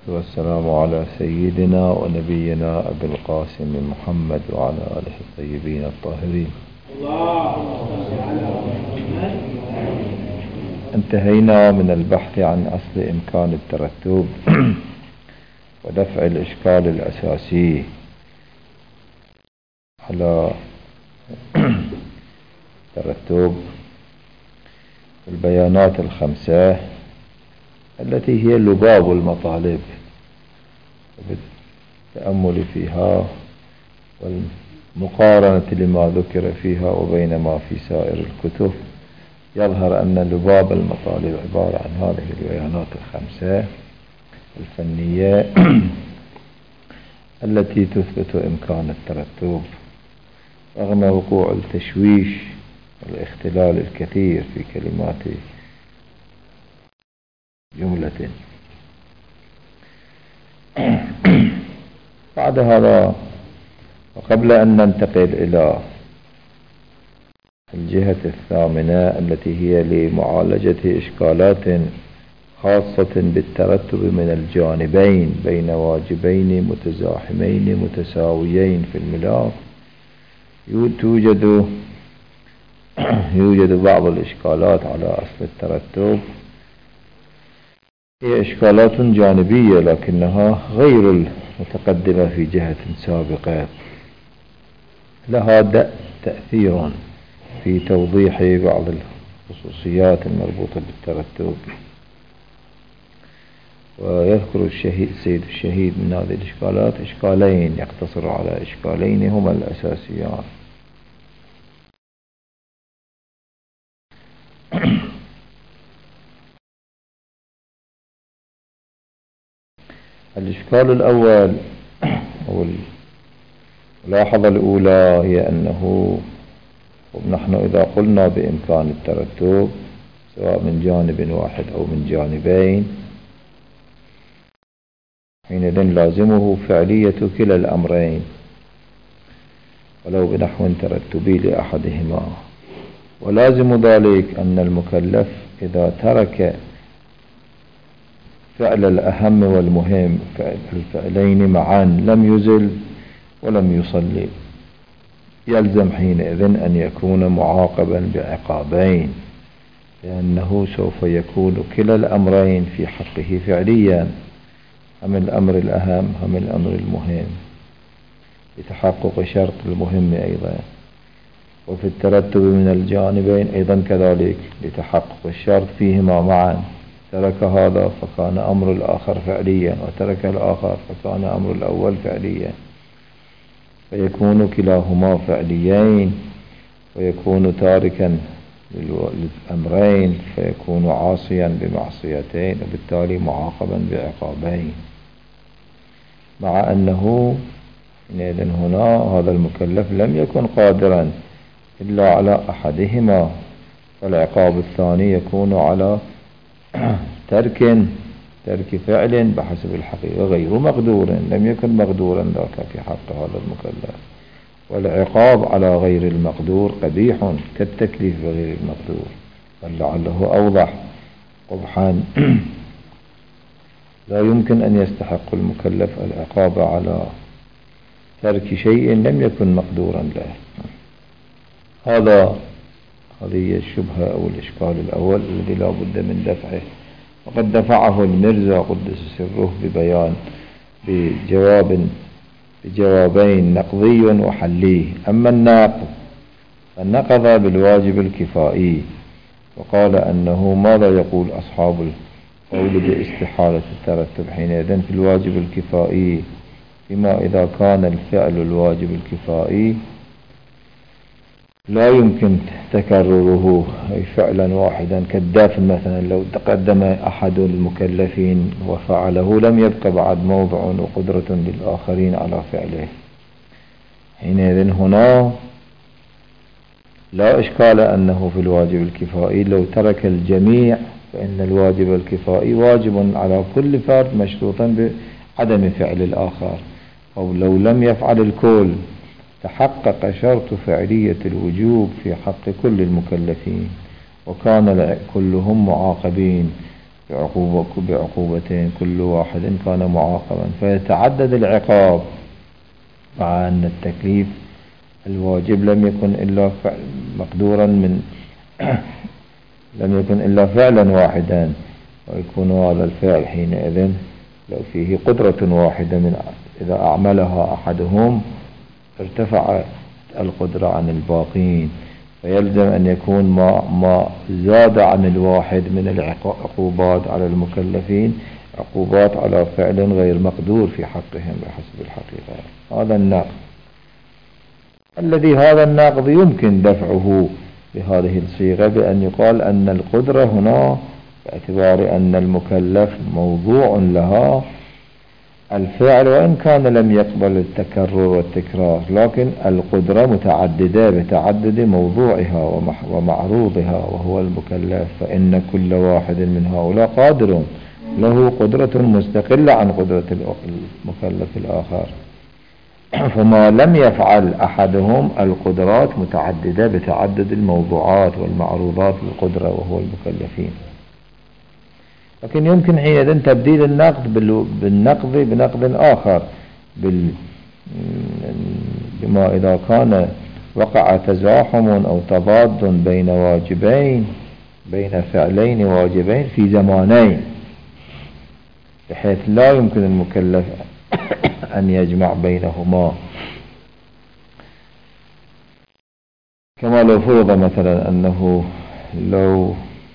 والسلام على سيدنا ونبينا أبي القاسم محمد وعلى آله الطيبين الطاهرين. انتهينا من البحث عن أصل إمكان الترتب ودفع الإشكال الأساسي على ترتب البيانات الخمسة التي هي لباب المطالب، بالتأمل فيها والمقارنة لما ذكر فيها وبين ما في سائر الكتب يظهر أن لباب المطالب عبارة عن هذه البيانات الخمسة الفنية التي تثبت إمكان الترتب رغم وقوع التشويش والاختلال الكثير في كلمات جملة. بعد هذا وقبل أن ننتقل إلى الجهة الثامنة التي هي لمعالجة إشكالات خاصة بالترتب من الجانبين بين واجبين متزاحمين متساويين في الملاك، يوجد بعض الإشكالات على أصل الترتب، هي إشكالات جانبية لكنها غير المتقدمة في جهة سابقة، لها تأثير في توضيح بعض الخصوصيات المربوطة بالترتب. ويذكر السيد الشهيد من هذه الإشكالات إشكالين، يقتصر على إشكالين هما الأساسيان. الإشكال الأول أو الملاحظة الأولى هي أنه ونحن إذا قلنا بإمكان الترتب سواء من جانب واحد أو من جانبين حينئذ لازمه فعلية كلا الأمرين ولو بنحو ترتبي لأحدهما، ولازم ذلك أن المكلف إذا ترك فعل الأهم والمهم الفعلين معا لم يزل ولم يصلي، يلزم حينئذ أن يكون معاقبا بعقابين، لأنه سوف يكون كلا الأمرين في حقه فعليا، هم الأمر الأهم هم الأمر المهم لتحقق شرط المهم أيضا، وفي الترتب من الجانبين أيضا كذلك لتحقق الشرط فيهما معا، ترك هذا فكان أمر الآخر فعليا وترك الآخر فكان أمر الأول فعليا، فيكون كلاهما فعليين ويكون تاركا للأمرين فيكون عاصيا بمعصيتين وبالتالي معاقبا بعقابين، مع أنه إذن هنا هذا المكلف لم يكن قادرا إلا على أحدهما، فالعقاب الثاني يكون على ترك فعل بحسب الحقيقة غير مقدور، لم يكن مقدورا ذاك في حق هذا المكلف، والعقاب على غير المقدور قبيح كالتكليف بغير المقدور، فلعله أوضح قبحا. لا يمكن أن يستحق المكلف العقاب على ترك شيء لم يكن مقدورا له. هذه الشبهة أو الإشكال الأول الذي لا بد من دفعه، وقد دفعه المرزا قدس سره بجوابين نقضي وحلي. أما الناقض فنقض بالواجب الكفائي، وقال أنه ماذا يقول أصحاب القول باستحالة الترتب حينئذ في الواجب الكفائي، فيما إذا كان الفعل الواجب الكفائي لا يمكن تكرره أي فعلا واحدا كالدفن مثلا، لو تقدم أحد المكلفين وفعله لم يبقى بعد موضع وقدرة للآخرين على فعله، حينئذ هنا لا إشكال أنه في الواجب الكفائي لو ترك الجميع فإن الواجب الكفائي واجب على كل فرد مشروطا بعدم فعل الآخر، أو لو لم يفعل الكل تحقق شرط فعلية الوجوب في حق كل المكلفين وكان كلهم معاقبين بعقوبتين كل واحد كان معاقبا، فيتعدد العقاب، مع أن التكليف الواجب لم يكن إلا مقدورا من لم يكن إلا فعلا واحدا، ويكون هذا الفعل حينئذ لو فيه قدرة واحدة إذا أعملها أحدهم ارتفع القدرة عن الباقين، فيلزم أن يكون ما زاد عن الواحد من العقوبات على المكلفين عقوبات على فعل غير مقدور في حقهم بحسب الحقيقة. هذا النقض هذا النقض يمكن دفعه بهذه الصيغة، بأن يقال أن القدرة هنا باعتبار أن المكلف موضوع لها الفعل وإن كان لم يقبل التكرر والتكرار، لكن القدرة متعددة بتعدد موضوعها ومعروضها وهو المكلف، فإن كل واحد من هؤلاء قادر له قدرة مستقلة عن قدرة المكلف الآخر، فما لم يفعل أحدهم القدرات متعددة بتعدد الموضوعات والمعروضات للقدرة وهو المكلفين. لكن يمكن حينئذ تبديل النقد بالنقض بنقد آخر، بما إذا كان وقع تزاحم أو تضاد بين فعلين واجبين في زمانين، بحيث لا يمكن المكلف أن يجمع بينهما، كما لو فرض مثلا أنه لو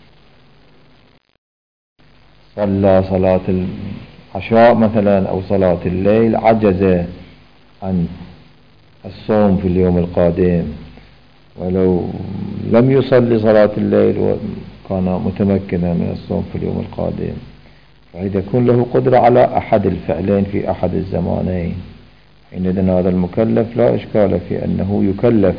صلى صلاة العشاء مثلا أو صلاة الليل عجز عن الصوم في اليوم القادم، ولو لم يصلي صلاة الليل وكان متمكنا من الصوم في اليوم القادم، فإذا يكون له قدرة على أحد الفعلين في أحد الزمانين، حينئذ هذا المكلف لا إشكال في أنه يكلف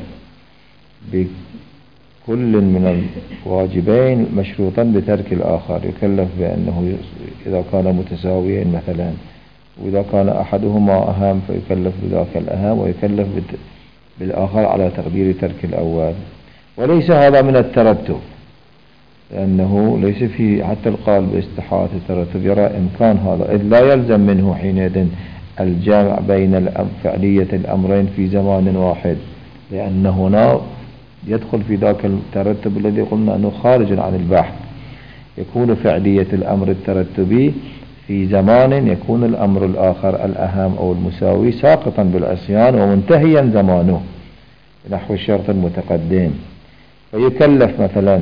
بكل من الواجبين مشروطا بترك الآخر، يكلف بأنه إذا كان متساويين مثلا، وإذا كان أحدهما أهم فيكلف بذاك الأهم، ويكلف بالآخر على تقدير ترك الأول. وليس هذا من الترتب، لأنه ليس فيه حتى القال باستحالة الترتب، يرى إمكان هذا، إذ لا يلزم منه حينئذ الجمع بين فعلية الأمرين في زمان واحد، لأن هنا يدخل في ذاك الترتب الذي قلنا أنه خارج عن البحث، يكون فعلية الأمر الترتبي في زمان يكون الأمر الآخر الأهم أو المساوي ساقطا بالعصيان ومنتهيا زمانه نحو الشرط المتقدم، فيكلف مثلا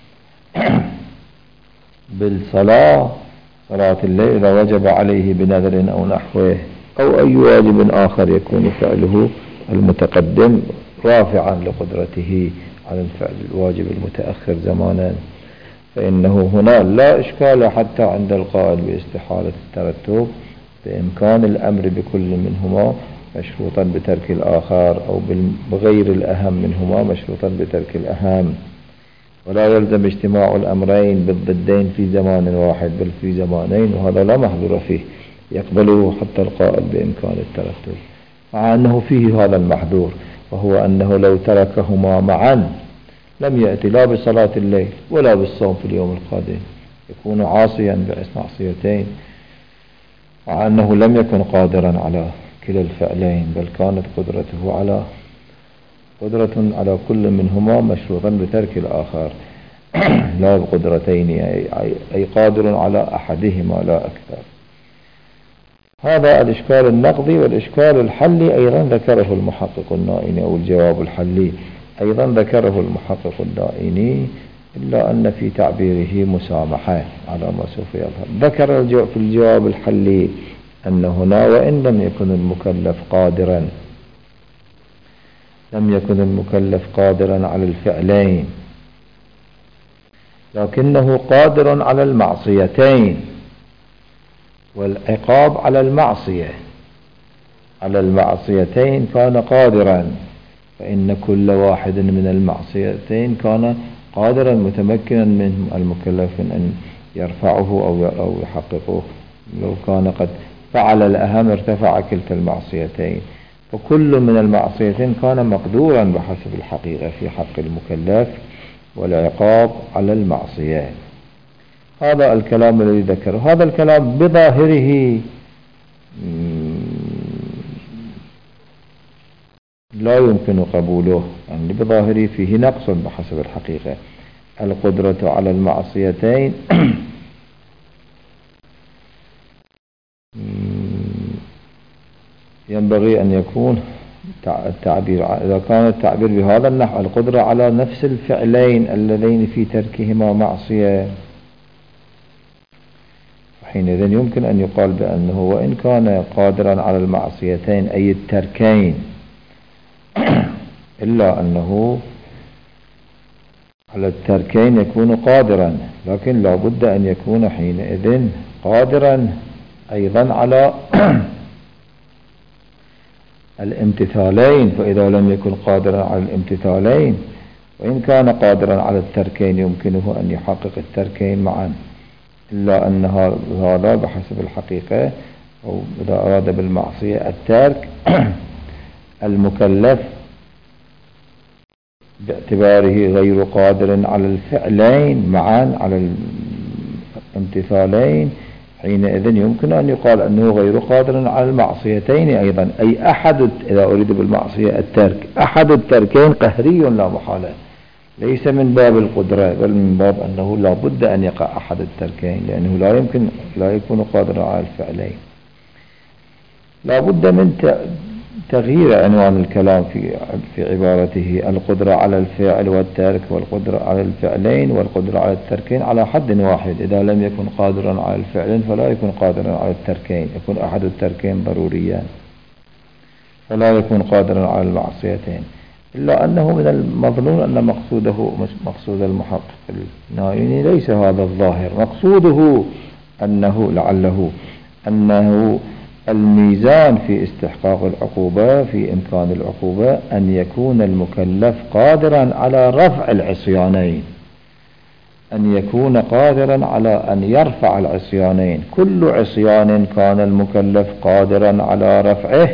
بالصلاة صلاة الليل إذا وجب عليه بنذر أو نحوه، أو أي واجب آخر يكون فعله المتقدم رافعا لقدرته على الفعل الواجب المتأخر زمانا، فإنه هنا لا إشكال حتى عند القائل باستحالة الترتب، بإمكان الأمر بكل منهما مشروطا بترك الآخر، أو بغير الأهم منهما مشروطا بترك الأهم، ولا يلزم اجتماع الأمرين بالضدين في زمان واحد بل في زمانين، وهذا لا محظور فيه يقبله حتى القائل بإمكان الترتب، مع أنه فيه هذا المحظور، وهو أنه لو تركهما معا لم يأتي لا بصلاة الليل ولا بالصوم في اليوم القادم، يكون عاصيا معصيتين، مع أنه لم يكن قادرا على كلا الفعلين، بل كانت قدرة على كل منهما مشروطا بترك الآخر لا بقدرتين، أي قادر على أحدهما لا أكثر. هذا الإشكال النقضي. والإشكال الحلي أيضا ذكره المحقق النائني، أو الجواب الحلي أيضا ذكره المحقق النائني، إلا أن في تعبيره مسامحة على ما سوف يظهر. ذكر في الجواب الحلي أن هنا وإن لم يكن المكلف قادرا على الفعلين، لكنه قادر على المعصيتين، والعقاب على المعصيتين كان قادرا، فإن كل واحد من المعصيتين كان قادرا متمكنا منه المكلف أن يرفعه أو يحققه، لو كان قد فعل الأهم ارتفع كلتا المعصيتين، فكل من المعصيتين كان مقدورا بحسب الحقيقة في حق المكلف، والعقاب على المعصية. هذا الكلام الذي ذكره، هذا الكلام بظاهره لا يمكن قبوله، يعني بظاهره فيه نقص بحسب الحقيقة. القدرة على المعصيتين ينبغي أن يكون التعبير، إذا كان التعبير بهذا النحو القدرة على نفس الفعلين اللذين في تركهما معصية، حينئذ يمكن أن يقال بأنه وإن كان قادرا على المعصيتين أي التركين، إلا أنه على التركين يكون قادرا، لكن لا بد أن يكون حينئذ قادرا أيضا على الامتثالين. فإذا لم يكن قادرا على الامتثالين وإن كان قادرا على التركين يمكنه أن يحقق التركين معا، إلا أن هذا بحسب الحقيقة، أو إذا أراد بالمعصية الترك المكلف باعتباره غير قادر على الفعلين معا على الامتثالين، حينئذ يمكن أن يقال أنه غير قادر على المعصيتين أيضا، أي أحد، إذا أريد بالمعصية الترك أحد التركين قهري لا محالة، ليس من باب القدرة بل من باب أنه لا بد أن يقع أحد التركين، لأنه لا يكون قادرا على الفعلين. لا بد من تغيير عنوان الكلام في عبارته القدرة على الفعل والترك، والقدرة على الفعلين والقدرة على التركين على حد واحد. إذا لم يكن قادرا على الفعلين فلا يكون قادرا على التركين، يكون أحد التركين ضروريا فلا يكون قادرا على المعصيتين. إلا أنه من المظنون أن مقصود المحقق النائني ليس هذا الظاهر، مقصوده لعله أنه الميزان في استحقاق العقوبة، في إمكان العقوبة أن يكون المكلف قادرا على رفع العصيانين، أن يكون قادرا على أن يرفع العصيانين. كل عصيان كان المكلف قادرا على رفعه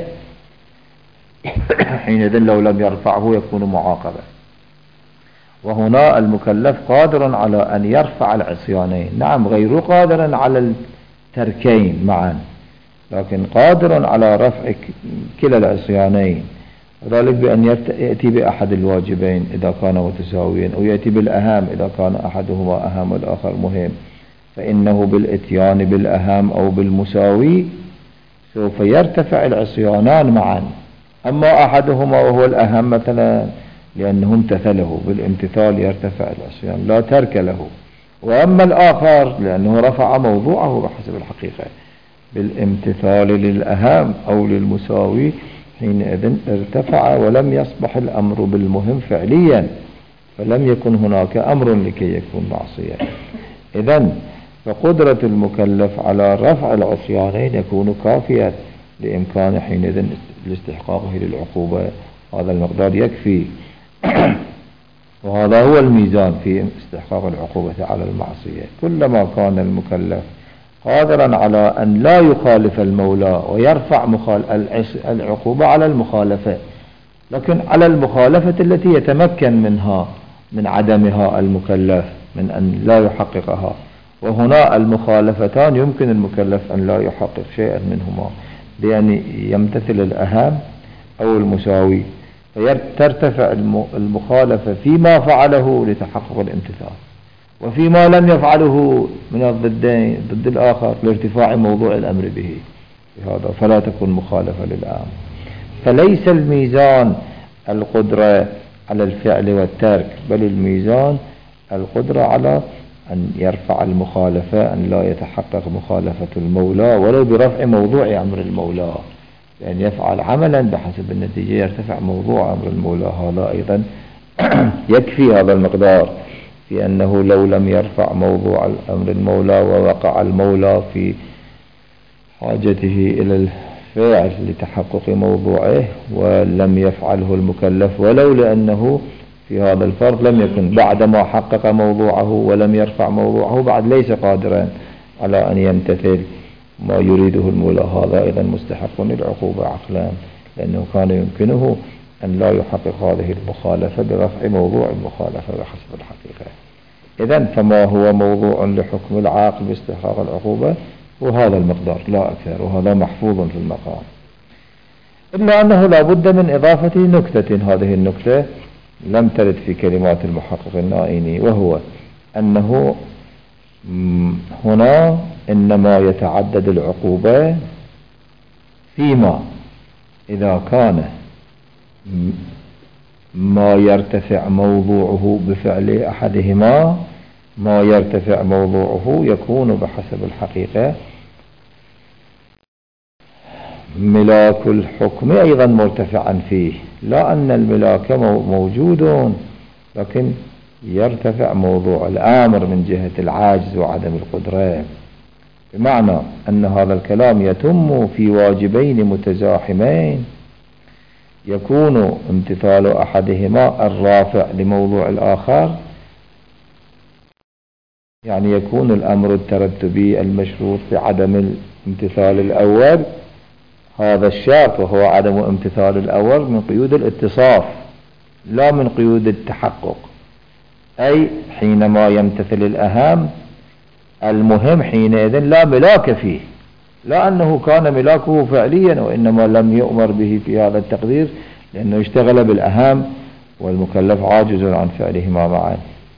حينئذ لو لم يرفعه يكون معاقبة. وهنا المكلف قادر على أن يرفع العصيانين، نعم غير قادر على التركين معا، لكن قادر على رفع كلا العصيانين، وذلك بأن يأتي بأحد الواجبين إذا كان متساويا، أو يأتي بالأهم إذا كان أحدهما أهم والآخر مهم، فإنه بالإتيان بالأهم أو بالمساوي سوف يرتفع العصيانان معا. أما أحدهما وهو الأهم مثلا لأنه امتثله، بالامتثال يرتفع العصيان لا ترك له، وأما الآخر لأنه رفع موضوعه بحسب الحقيقة بالامتثال للأهم أو للمساوي، حينئذ ارتفع ولم يصبح الأمر بالمهم فعليا، فلم يكن هناك أمر لكي يكون معصية. إذن فقدرة المكلف على رفع العصيانين يكون كافيا لإمكان حينئذ لاستحقاقه للعقوبة، هذا المقدار يكفي. وهذا هو الميزان في استحقاق العقوبة على المعصية، كلما كان المكلف قادرا على أن لا يخالف المولى ويرفع العقوبة على المخالفة، لكن على المخالفة التي يتمكن منها من عدمها المكلف من أن لا يحققها. وهنا المخالفتان يمكن المكلف أن لا يحقق شيئا منهما، بأن يمتثل الأهم أو المساوي، فترتفع المخالفة فيما فعله لتحقق الامتثال، وفيما لم يفعله من الضدين ضد الآخر لارتفاع موضوع الأمر به، بهذا فلا تكون مخالفة للأمر. فليس الميزان القدرة على الفعل والترك، بل الميزان القدرة على أن يرفع المخالفة، أن لا يتحقق مخالفة المولى ولو برفع موضوع أمر المولى، لأن يفعل عملا بحسب النتيجة يرتفع موضوع أمر المولى. هذا أيضا يكفي هذا المقدار في أنه لو لم يرفع موضوع أمر المولى ووقع المولى في حاجته إلى الفعل لتحقق موضوعه ولم يفعله المكلف، ولو لأنه في هذا الفرض لم يكن بعدما حقق موضوعه ولم يرفع موضوعه بعد ليس قادرا على أن يمتثل ما يريده المولى، هذا أيضا مستحق للعقوبة عقلا، لأنه كان يمكنه أن لا يحقق هذه المخالفة برفع موضوع المخالفة بحسب الحقيقة. إذن فما هو موضوع لحكم العاقل باستحقاق العقوبة وهذا المقدار لا أكثر، وهذا محفوظ في المقام. إلا أنه لا بد من إضافة نكتة، هذه النكتة لم ترد في كلمات المحقق النائيني، وهو أنه هنا إنما يتعدد العقوبة فيما إذا كان ما يرتفع موضوعه بفعل أحدهما ما يرتفع موضوعه يكون بحسب الحقيقة ملاك الحكم أيضا مرتفعا فيه، لا أن الملاك موجود لكن يرتفع موضوع الأمر من جهة العاجز وعدم القدرة، بمعنى أن هذا الكلام يتم في واجبين متزاحمين يكون امتثال أحدهما الرافع لموضوع الآخر، يعني يكون الأمر الترتبي المشروط بعدم الامتثال الأول هذا الشرط، وهو عدم امتثال الأول من قيود الاتصاف لا من قيود التحقق، أي حينما يمتثل الأهم المهم حينئذ لا ملاك فيه، لا أنه كان ملاكه فعليا وإنما لم يؤمر به في هذا التقدير لأنه اشتغل بالأهم والمكلف عاجز عن فعلهما معا.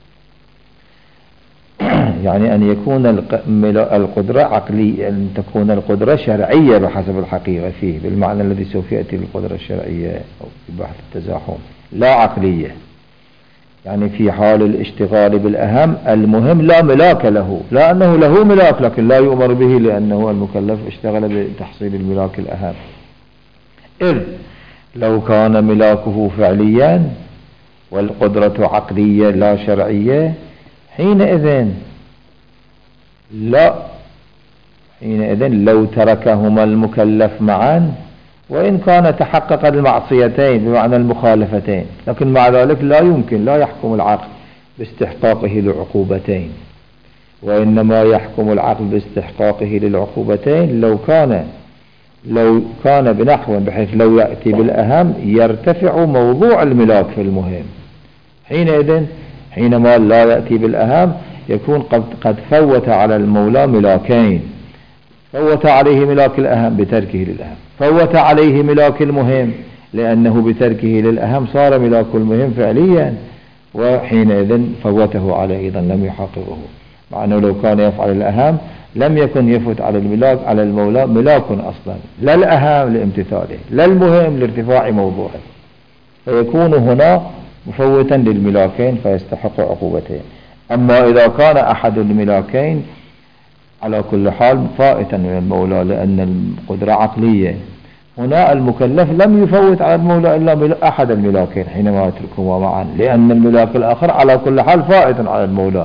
يعني أن يكون القدرة عقلية، أن تكون القدرة شرعية بحسب الحقيقة فيه بالمعنى الذي سوف يأتي بالقدرة الشرعية أو في بحث التزاحم، لا عقلية. يعني في حال الاشتغال بالأهم المهم لا ملاك له، لا أنه له ملاك لكن لا يؤمر به لأنه المكلف اشتغل بتحصيل الملاك الأهم. إذ لو كان ملاكه فعليا والقدرة عقلية لا شرعية حينئذ لو تركهما المكلف معا وإن كان تحقق المعصيتين بمعنى المخالفتين، لكن مع ذلك لا يمكن لا يحكم العقل باستحقاقه للعقوبتين، وإنما يحكم العقل باستحقاقه للعقوبتين لو كان بنحو بحيث لو يأتي بالأهم يرتفع موضوع الملاك في المهم، حينما لا يأتي بالأهم يكون قد فوت على المولى ملاكين، فوت عليه ملاك الأهم بتركه للأهم، فوت عليه ملاك المهم لأنه بتركه للأهم صار ملاك المهم فعليا، وحينئذ فوته عليه أيضا لم يحققه، مع أنه لو كان يفعل الأهم لم يكن يفوت على المولى ملاك أصلا، لا الأهم لامتثاله لا المهم لارتفاع موضوعه، فيكون هنا مفوتا للملاكين فيستحق عقوبتين. أما إذا كان أحد الملاكين على كل حال فائتا من المولى لأن القدرة عقلية، هنا المكلف لم يفوت على المولى إلا أحد الملاكين حينما يتركهما معا، لأن الملاك الآخر على كل حال فائت على المولى.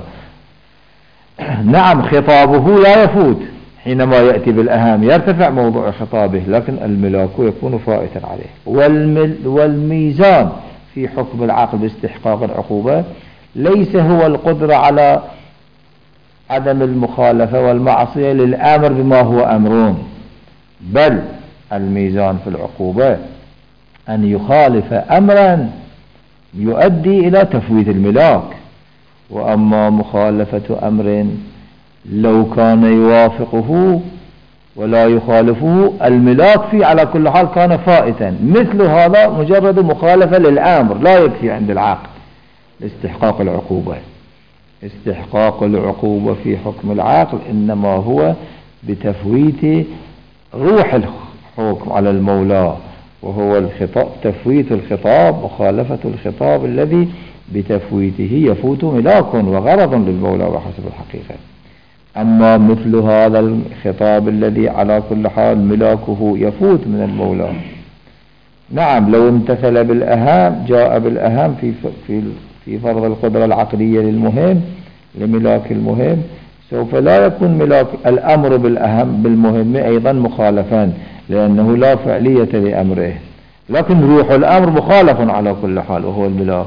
نعم خطابه لا يفوت حينما يأتي بالأهم يرتفع موضوع خطابه، لكن الملاك يكون فائتا عليه. والميزان في حكم العقل باستحقاق العقوبة ليس هو القدرة على عدم المخالفة والمعصية للآمر بما هو أمرون، بل الميزان في العقوبة أن يخالف أمرا يؤدي إلى تفويت الملاك، وأما مخالفة أمر لو كان يوافقه ولا يخالفه الملاك فيه على كل حال كان فائتا، مثل هذا مجرد مخالفة للآمر لا يكفي عند العقل لاستحقاق العقوبة. استحقاق العقوبة في حكم العقل إنما هو بتفويت روح الحكم على المولى، وهو الخطاب تفويت الخطاب مخالفة الخطاب الذي بتفويته يفوت ملاك وغرض للمولى بحسب الحقيقة. أما مثل هذا الخطاب الذي على كل حال ملاكه يفوت من المولى، نعم لو امتثل بالأهم جاء بالأهم في فرض القدرة العقلية للمهم لملاك المهم سوف لا يكون ملاك الأمر بالأهم بالمهم أيضا مخالفا لأنه لا فعلية لأمره، لكن روح الأمر مخالف على كل حال وهو الملاك.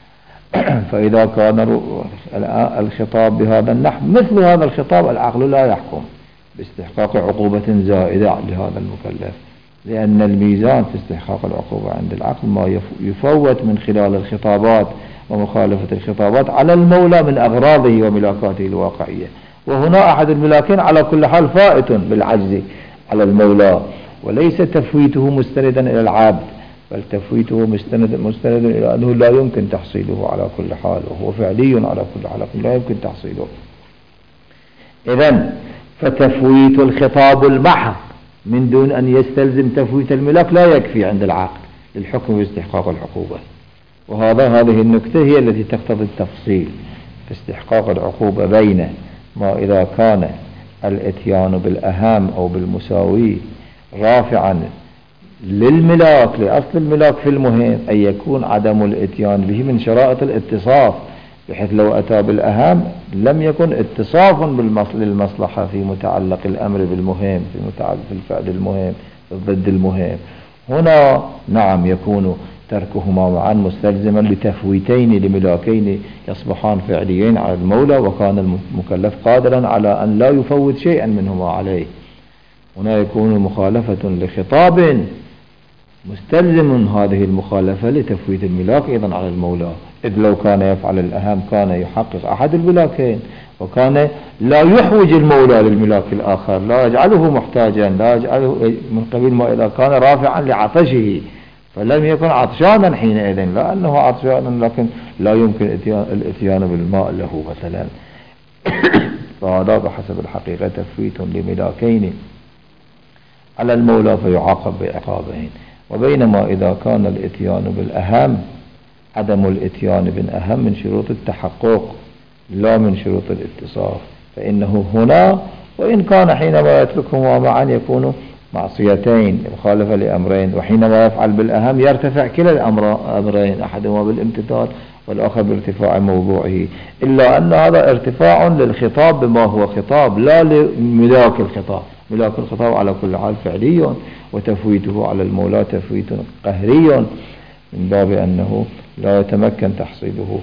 فإذا كان الخطاب بهذا النحو مثل هذا الخطاب العقل لا يحكم باستحقاق عقوبة زائدة لهذا المكلف، لأن الميزان في استحقاق العقوبة عند العقل ما يفوت من خلال الخطابات ومخالفة الخطابات على المولى من أغراضه وملاكاته الواقعية، وهنا أحد الملاكين على كل حال فائت بالعجز على المولى، وليس تفويته مستندا إلى العبد، بل تفويته مستندا إلى أنه لا يمكن تحصيله على كل حال، وهو فعلي على كل حال لا يمكن تحصيله. إذن فتفويت الخطاب المحض من دون أن يستلزم تفويت الملاك لا يكفي عند العقل للحكم باستحقاق العقوبة. هذه النكتة هي التي تقتضي التفصيل في استحقاق العقوبة بين ما إذا كان الاتيان بالأهم أو بالمساوي رافعا للملاك لأصل الملاك في المهم، أن يكون عدم الاتيان به من شرائط الاتصاف، بحيث لو أتى بالأهم لم يكن اتصافا للمصلحة في متعلق الأمر بالمهم، في متعلق الفعل المهم ضد المهم. هنا نعم يكون تركهما معا مستلزما لتفويتين لملاكين يصبحان فعليين على المولى، وكان المكلف قادرا على أن لا يفوت شيئا منهما عليه. هنا يكون مخالفة لخطاب مستلزم هذه المخالفة لتفويت الملاك أيضا على المولى، إذ لو كان يفعل الأهم كان يحقق أحد الملاكين، وكان لا يحوج المولى للملاك الآخر، لا يجعله محتاجا، لا يجعله من قبيل ما إذا كان رافعا لعطشه، فلم يكن عطشانا حينئذ، لأنه عطشانا لكن لا يمكن الاتيان بالماء له مثلا. فهذا بحسب الحقيقة تفويت لملاكين على المولى فيعاقب بعقابين. وبينما إذا كان الاتيان بالأهم عدم الاتيان بالأهم من شروط التحقق لا من شروط الاتصاف، فإنه هنا وإن كان حينما يتركهما معا يكون معصيتين مخالفة لأمرين، وحينما يفعل بالأهم يرتفع كلا الأمرين، أحدهما بالامتثال والآخر بارتفاع موضوعه، إلا أن هذا ارتفاع للخطاب بما هو خطاب لا لملاك الخطاب. ملاك الخطاب على كل حال فعلي، وتفويته على المولى تفويت قهري من باب أنه لا يتمكن تحصيله.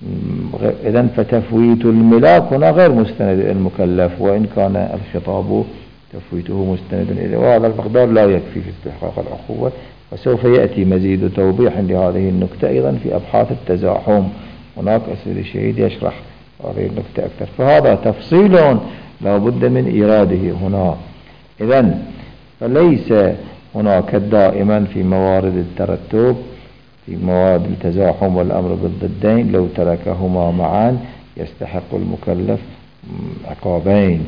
إذن فتفويت الملاك هنا غير مستند إلى المكلف، وإن كان الخطاب تفويته مستند إليه، وهذا المقدار لا يكفي في استحقاق العقوبة. وسوف يأتي مزيد توضيح لهذه النكتة أيضا في أبحاث التزاحم، هناك أسئلة الشهيد يشرح هذه النكتة أكثر، فهذا تفصيل لا بد من إيراده هنا. إذن فليس هناك دائما في موارد الترتب في موارد التزاحم والأمر بالضدين لو تركهما معا يستحق المكلف عقابين،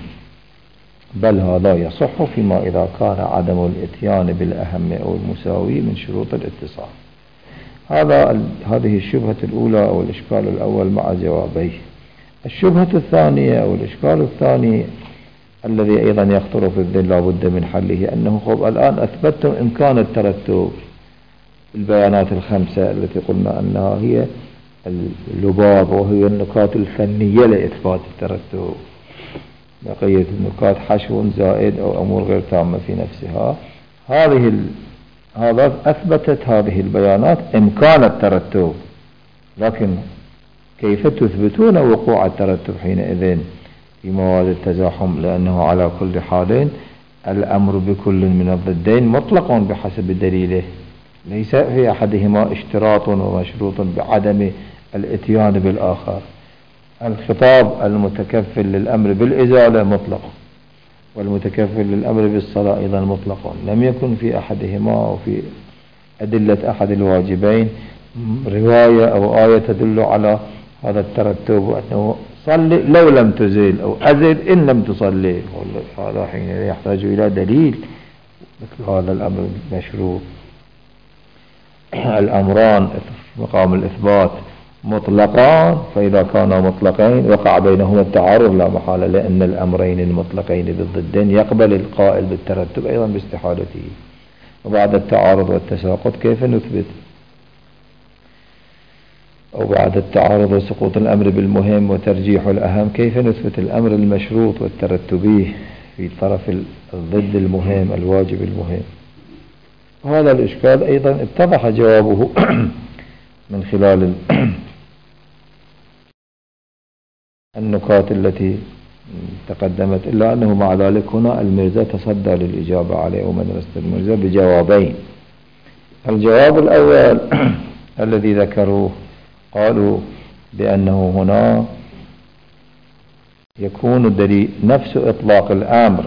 بل هذا يصح فيما إذا كان عدم الاتيان بالأهم أو المساوي من شروط الاتصال. هذه الشبهة الأولى أو الإشكال الأول مع جوابيه. الشبهة الثانية أو الإشكال الثاني الذي أيضا يخطر في الذهن لا بد من حله، أنه الآن أثبتتم إمكان الترتب البيانات الخمسة التي قلنا أنها هي اللباب وهي النكات الفنية لإثبات الترتب، بقية النكات حشو زائد أو أمور غير تامة في نفسها. هذا أثبتت هذه البيانات إمكان الترتب، لكن كيف تثبتون وقوع الترتب حينئذ في مواد التزاحم؟ لأنه على كل حال الأمر بكل من الضدين مطلق بحسب دليله، ليس في أحدهما اشتراط ومشروط بعدم الاتيان بالآخر. الخطاب المتكفل للأمر بالإزالة مطلق، والمتكفل للأمر بالصلاة أيضا مطلق، لم يكن في أحدهما أو في أدلة أحد الواجبين رواية أو آية تدل على هذا الترتب، وأنه صلي لو لم تزل أو أزل إن لم تصلي. هذا حين يحتاج إلى دليل مثل هذا الأمر مشروع. الأمران مقام الإثبات مطلقان، فإذا كانا مطلقين وقع بينهما التعارض لا محالة، لأن الأمرين المطلقين بالضدين يقبل القائل بالترتب أيضا باستحالته. وبعد التعارض والتساقط كيف نثبت؟ أو بعد التعارض وسقوط الأمر بالمهم وترجيح الأهم كيف نثبت الأمر المشروط والترتبي في طرف الضد المهم الواجب المهم؟ هذا الإشكال أيضا اتضح جوابه من خلال النكات التي تقدمت، إلا أنه مع ذلك هنا المرزا تصدى للإجابة عليه ومدرسة المرزا بجوابين. الجواب الأول الذي ذكروه قالوا بأنه هنا يكون الدليل نفس إطلاق الأمر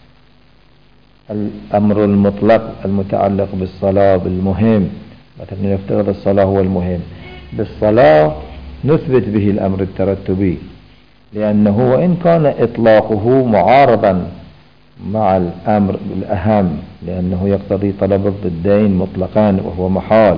المطلق المتعلق بالصلاة بالمهم، مثلا نفترض الصلاة هو المهم، بالصلاة نثبت به الأمر الترتبي، لأنه وإن كان إطلاقه معارضا مع الأمر الأهم، لأنه يقتضي طلب الضدين مطلقان وهو محال،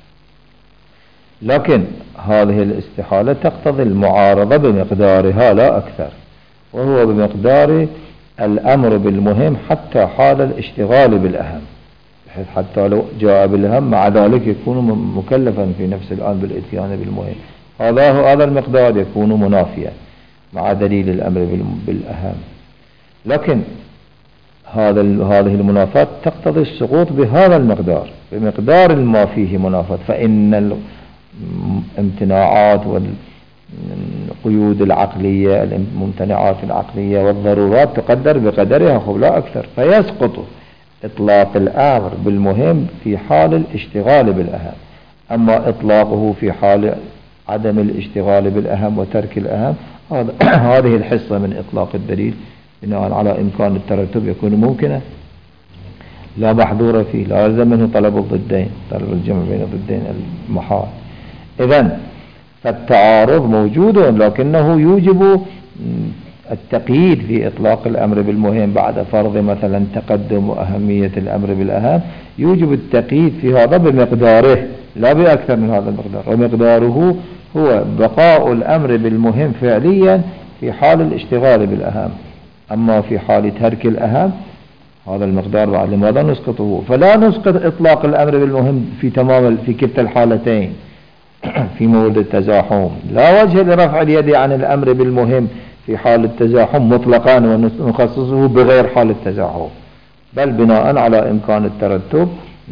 لكن هذه الاستحالة تقتضي المعارضة بمقدارها لا أكثر، وهو بمقدار الأمر بالمهم حتى حال الاشتغال بالأهم، بحيث حتى لو جاء بالأهم مع ذلك يكون مكلفا في نفس الآن بالإتيان بالمهم، هذا المقدار يكون منافيا مع دليل الأمر بالأهم. لكن هذه المنافاة تقتضي السقوط بهذا المقدار، بمقدار ما فيه منافاة، فإن الامتناعات والقيود العقلية، الممتنعات العقلية والضرورات تقدر بقدرها لا أكثر، فيسقط إطلاق الأمر بالمهم في حال الاشتغال بالأهم. أما إطلاقه في حال عدم الاشتغال بالأهم وترك الأهم، هذه الحصة من إطلاق الدليل بناء على إمكان الترتب يكون ممكنا لا محظور فيه، لا يلزم منه طلب الضدين، طلب الجمع بين الضدين المحال. إذن فالتعارض موجود، لكنه يوجب التقييد في إطلاق الأمر بالمهم بعد فرض مثلا تقدم وأهمية الأمر بالأهم، يوجب التقييد في هذا بمقداره لا بأكثر من هذا المقدار، ومقداره هو بقاء الأمر بالمهم فعليا في حال الاشتغال بالأهم. أما في حال ترك الأهم هذا المقدار بعد لماذا نسقطه؟ فلا نسقط إطلاق الأمر بالمهم في كلتا الحالتين في مورد التزاحم، لا وجه لرفع اليد عن الأمر بالمهم في حال التزاحم مطلقا ونخصصه بغير حال التزاحم، بل بناء على إمكان الترتب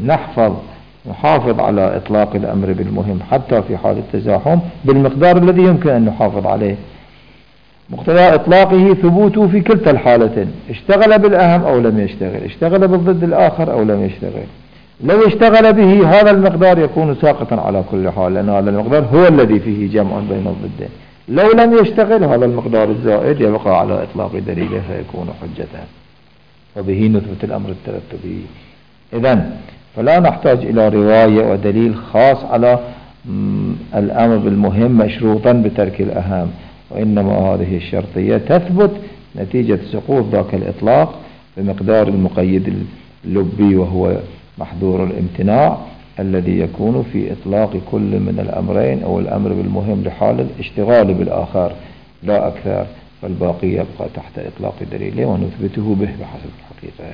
نحافظ على إطلاق الأمر بالمهم حتى في حال التزاحم بالمقدار الذي يمكن أن نحافظ عليه. مقتضى إطلاقه ثبوته في كلتا الحالتين، اشتغل بالأهم أو لم يشتغل، اشتغل بالضد الآخر أو لم يشتغل. لو اشتغل به هذا المقدار يكون ساقطا على كل حال، لأن هذا المقدار هو الذي فيه جمع بين الضدين. لو لم يشتغل هذا المقدار الزائد يبقى على إطلاق دليله فيكون حجة، وبه نثبت الأمر الترتبي. إذن فلا نحتاج إلى رواية ودليل خاص على الأمر بالمهم مشروطا بترك الأهم، وإنما هذه الشرطية تثبت نتيجة سقوط ذاك الإطلاق بمقدار المقيد اللبي، وهو محظور الامتناع الذي يكون في إطلاق كل من الأمرين أو الأمر بالمهم لحال الاشتغال بالآخر لا أكثر، فالباقي يبقى تحت إطلاق دليله ونثبته به بحسب الحقيقة.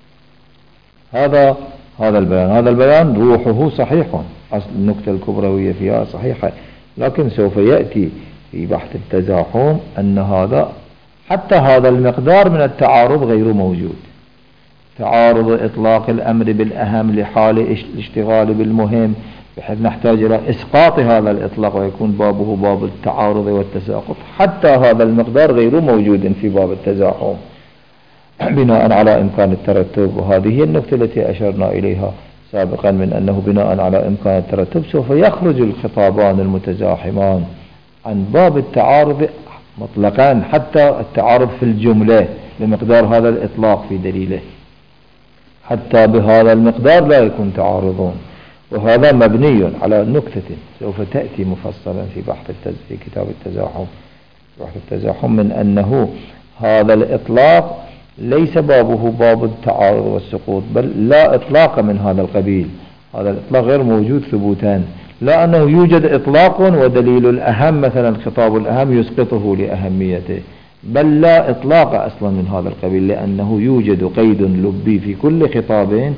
هذا البيان روحه صحيح، أصل النكتة الكبروية فيها صحيحة، لكن سوف يأتي في بحث التزاحم أن حتى هذا المقدار من التعارض غير موجود. تعارض إطلاق الأمر بالأهم لحال الاشتغال بالمهم بحيث نحتاج إلى إسقاط هذا الإطلاق ويكون بابه باب التعارض والتساقط، حتى هذا المقدار غير موجود في باب التزاحم بناء على إمكان الترتب. وهذه النقطة التي أشرنا إليها سابقا من أنه بناء على إمكان الترتب سوف يخرج الخطابان المتزاحمان عن باب التعارض مطلقا، حتى التعارض في الجملة بمقدار هذا الإطلاق في دليله، حتى بهذا المقدار لا يكون تعارضون. وهذا مبني على نكتة سوف تأتي مفصلا في كتاب التزاحم، بحث التزاحم، من أنه هذا الإطلاق ليس بابه باب التعارض والسقوط، بل لا إطلاق من هذا القبيل، هذا الإطلاق غير موجود ثبوتان، لا أنه يوجد إطلاق ودليل الأهم مثلا خطاب الأهم يسقطه لأهميته، بل لا إطلاق أصلا من هذا القبيل، لأنه يوجد قيد لبي في كل خطاب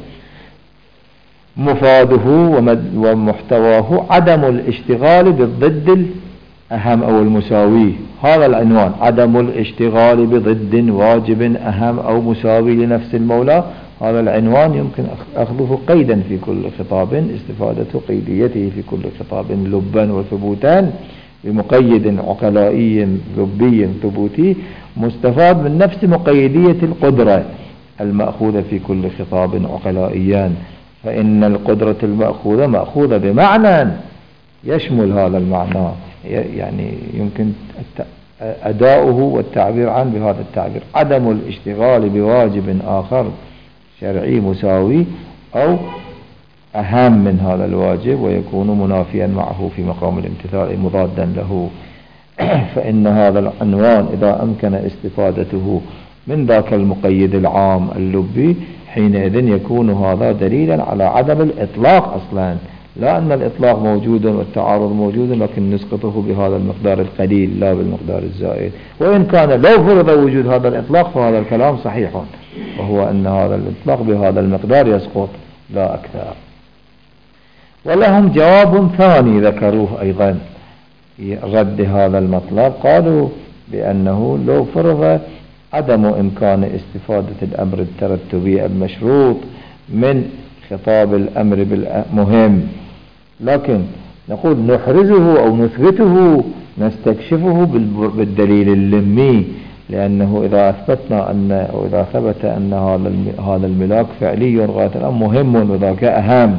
مفاده ومحتواه عدم الاشتغال بالضد الأهم أو المساوي. هذا العنوان عدم الاشتغال بضد واجب أهم أو مساوي لنفس المولى، هذا العنوان يمكن أخذه قيدا في كل خطاب، استفادة قيديته في كل خطاب لبا وثبوتا بمقيد عقلائي لبي ثبوتي مستفاد من نفس مقيدية القدرة المأخوذة في كل خطاب عقلائيا، فإن القدرة المأخوذة مأخوذة بمعنى يشمل هذا المعنى، يعني يمكن أداؤه والتعبير عنه بهذا التعبير: عدم الاشتغال بواجب آخر شرعي مساوي أو أهم من هذا الواجب ويكون منافيا معه في مقام الامتثال مضادا له. فإن هذا العنوان إذا أمكن استفادته من ذاك المقيد العام اللبي حينئذ يكون هذا دليلا على عدم الإطلاق أصلا، لا أن الإطلاق موجود والتعارض موجود، لكن نسقطه بهذا المقدار القليل لا بالمقدار الزائد. وإن كان لو فرض وجود هذا الإطلاق فهذا الكلام صحيح، وهو أن هذا الإطلاق بهذا المقدار يسقط لا أكثر. ولهم جواب ثاني ذكروه أيضا رد هذا المطلب، قالوا بأنه لو فرض عدم إمكان استفادة الأمر الترتبي المشروط من خطاب الأمر بالمهم، لكن نقول نحرزه أو نثبته نستكشفه بالدليل اللمي، لأنه إذا أثبتنا أن أو إذا ثبت أن هذا الملاك فعلي غاية الأمر مهم وذاك أهم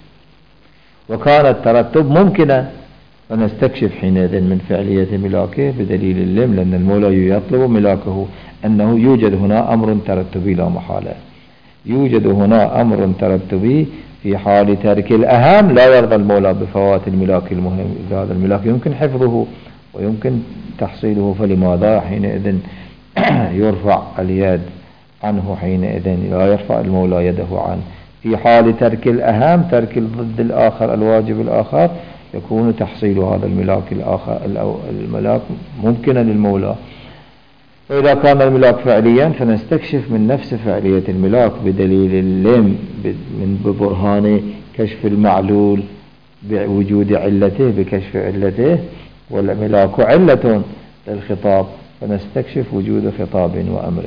وكان الترتب ممكنا، فنستكشف حينئذ من فعلية ملاكه بدليل اللم، لأن المولى يطلب ملاكه أنه يوجد هنا أمر ترتبي لا محالة، يوجد هنا أمر ترتبي في حال ترك الأهم لا يرضى المولى بفوات الملاك المهم، إذا هذا الملاك يمكن حفظه ويمكن تحصيله فلماذا حينئذ يرفع اليد عنه، حينئذ لا يرفع المولى يده عنه. في حال ترك الأهم ترك الضد الآخر الواجب الآخر يكون تحصيل هذا الملاك الآخر الملاك ممكنا للمولى. وإذا كان الملاك فعليا فنستكشف من نفس فعلية الملاك بدليل اللم من ببرهان كشف المعلول بوجود علته بكشف علته، والملاك علة للخطاب فنستكشف وجود خطاب وأمر.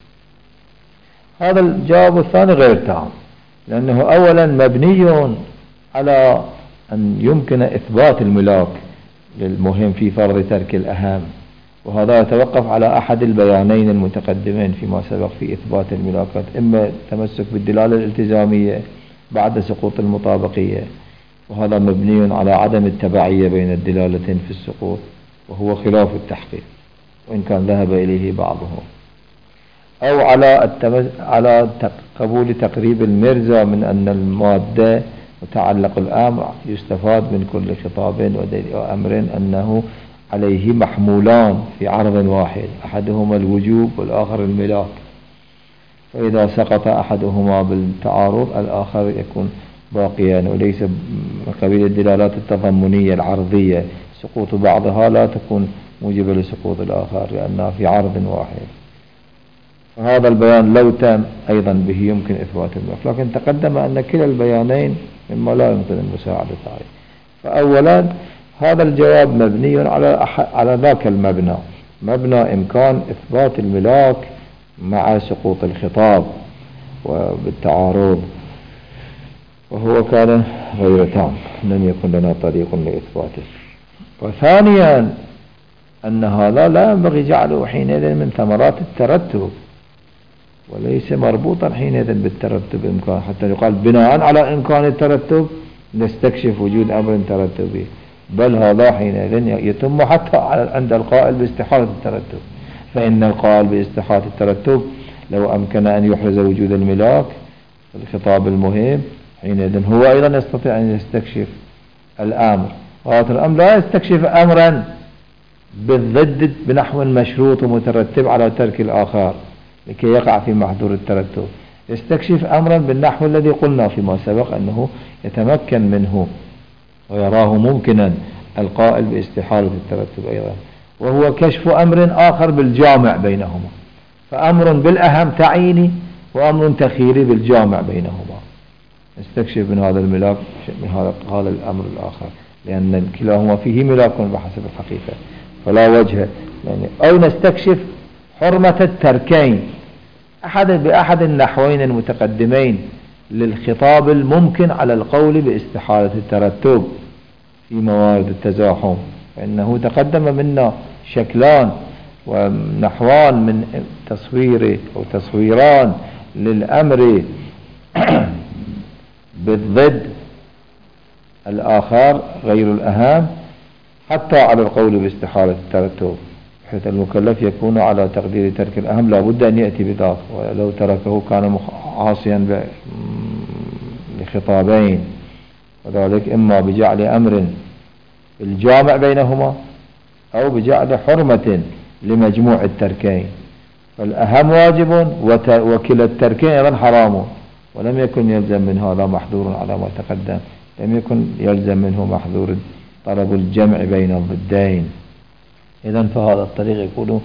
هذا الجواب الثاني غير تام، لأنه أولا مبني على أن يمكن إثبات الملاك للمهم في فرض ترك الأهم، وهذا يتوقف على أحد البيانين المتقدمين فيما سبق في إثبات الملاكات، إما تمسك بالدلالة الالتزامية بعد سقوط المطابقية، وهذا مبني على عدم التبعية بين الدلالتين في السقوط وهو خلاف التحقيق وإن كان ذهب إليه بعضهم، أو على قبول تقريب المرزا من أن المادة متعلق الأمر يستفاد من كل خطاب وأمر أنه عليه محمولان في عرض واحد، أحدهما الوجوب والآخر الملاك، فإذا سقط أحدهما بالتعارض الآخر يكون باقيا، وليس من قبيل الدلالات التضمنية العرضية، سقوط بعضها لا تكون موجبة لسقوط الآخر لأنها في عرض واحد. فهذا البيان لو تم أيضا به يمكن إثبات الملاك، لكن تقدم أن كلا البيانين مما لا يمكن المساعدة عليه. فأولا هذا الجواب مبني على ذاك المبنى، مبنى إمكان إثبات الملاك مع سقوط الخطاب وبالتعارض، وهو كان غير تام، لم يكن لنا طريق لإثباته. وثانيا أن هذا لا ينبغي جعله حينئذ من ثمرات الترتب، وليس مربوطا حينئذ بالترتب إمكان، حتى يقال بناء على إمكان الترتب نستكشف وجود أمر ترتبي، بل هذا حينئذ يتم حتى عند القائل باستحالة الترتب، فإن القائل باستحالة الترتب لو أمكن أن يحرز وجود الملاك في الخطاب المهم حينئذ هو أيضا يستطيع أن يستكشف الأمر، وهذا الأمر لا يستكشف أمرا بالضد بنحو مشروط ومترتب على ترك الآخر لكي يقع في محظور الترتب، يستكشف أمرا بالنحو الذي قلنا فيما سبق أنه يتمكن منه ويراه ممكنا القائل باستحالة الترتب أيضا، وهو كشف أمر آخر بالجامع بينهما، فأمر بالأهم تعييني وأمر تخييري بالجامع بينهما، نستكشف من هذا الملاك من هذا الأمر الآخر، لأن كلاهما فيه ملاك بحسب الحقيقة فلا وجه يعني. أو نستكشف حرمة التركين بأحد النحوين المتقدمين للخطاب الممكن على القول باستحالة الترتب في موارد التزاحم، فإنه تقدم منا شكلان ونحوان من تصوير أو تصويران للأمر بالضد الآخر غير الأهم، حتى على القول باستحالة الترتب، حيث المكلف يكون على تقدير ترك الأهم لا بد أن يأتي بذاك، ولو تركه كان عاصيا بخطابين، وذلك إما بجعل أمر الجامع بينهما أو بجعل حرمة لمجموع التركين، فالأهم واجب وكلا التركين أيضا حرام، ولم يكن يلزم من هذا محظور على ما تقدم، لم يكن يلزم منه محظور طلب الجمع بين الضدين. إذن فهذا الطريق يكون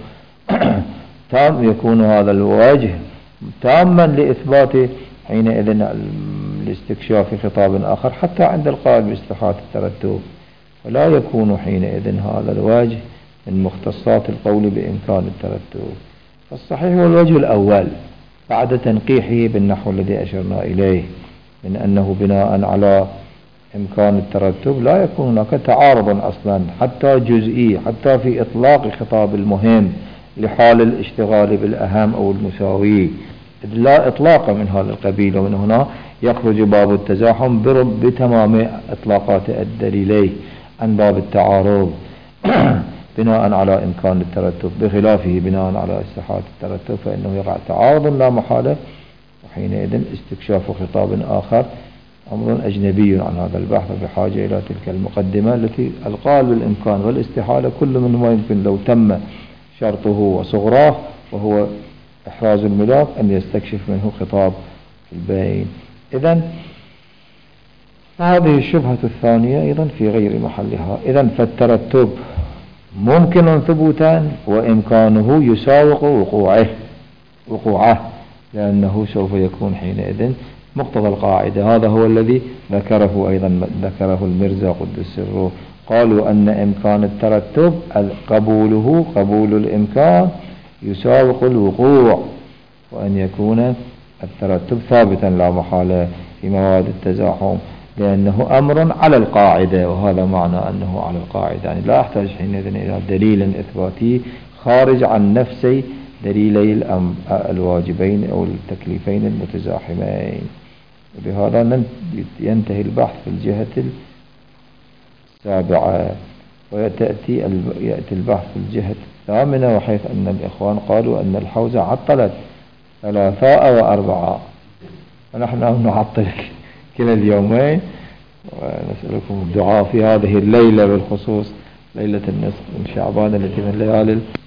يكون هذا الوجه تاما لإثبات حينئذ الاستكشاف خطاب آخر حتى عند القائل باستحالة الترتب، ولا يكون حينئذ هذا الوجه من مختصات القول بإمكان الترتب. فالصحيح هو الوجه الأول بعد تنقيحه بالنحو الذي أشرنا إليه، من أنه بناء على إمكان الترتب لا يكون هناك تعارض أصلا حتى جزئي، حتى في إطلاق خطاب المهم لحال الاشتغال بالأهم أو المساوي، لا إطلاق من هذا القبيل. ومن هنا يخرج باب التزاحم بتمام إطلاقات الدليلين عن باب التعارض بناء على إمكان الترتب، بخلافه بناء على استحالة الترتب فإنه يقع تعارض لا محالة، وحينئذ استكشاف خطاب آخر أمر أجنبي عن هذا البحث بحاجة إلى تلك المقدمة التي القال بالإمكان والاستحالة كل منهما يمكن لو تم شرطه وصغراه وهو إحراز الملاك أن يستكشف منه خطاب البين. إذن هذه الشبهة الثانية أيضا في غير محلها. إذن فالترتب ممكن ثبوتا وإمكانه يساوق وقوعه لأنه سوف يكون حينئذ مقتضى القاعدة. هذا هو الذي ذكره المرزا قدس سره، قالوا أن إمكان الترتب قبول الإمكان يساوق الوقوع، وأن يكون الترتب ثابتا لا محالة في مواد التزاحم لأنه أمر على القاعدة، وهذا معنى أنه على القاعدة، يعني لا أحتاج حينئذ إلى دليل إثباتي خارج عن نفسي دليلي الواجبين أو التكليفين المتزاحمين. وبهذا ينتهي البحث في الجهة السابعة، ويأتي البحث في الجهة الثامنة، وحيث أن الإخوان قالوا أن الحوزة عطلت 3 و4، ونحن نعطل كلا اليومين، ونسألكم الدعاء في هذه الليلة بالخصوص ليلة النصف من شعبان التي من ليالي